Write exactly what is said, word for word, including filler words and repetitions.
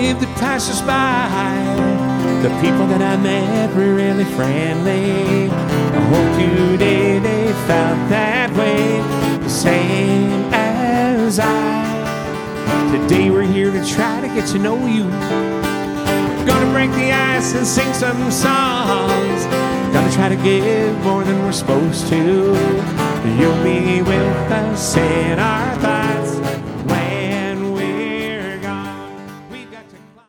wave that passed us by. The people that I met were really friendly. I hope today they felt that way, the same as I. Today we're here to try to get to know you. Gonna break the ice and sing some songs. Gonna try to give more than we're supposed to. You'll be with us in our thoughts.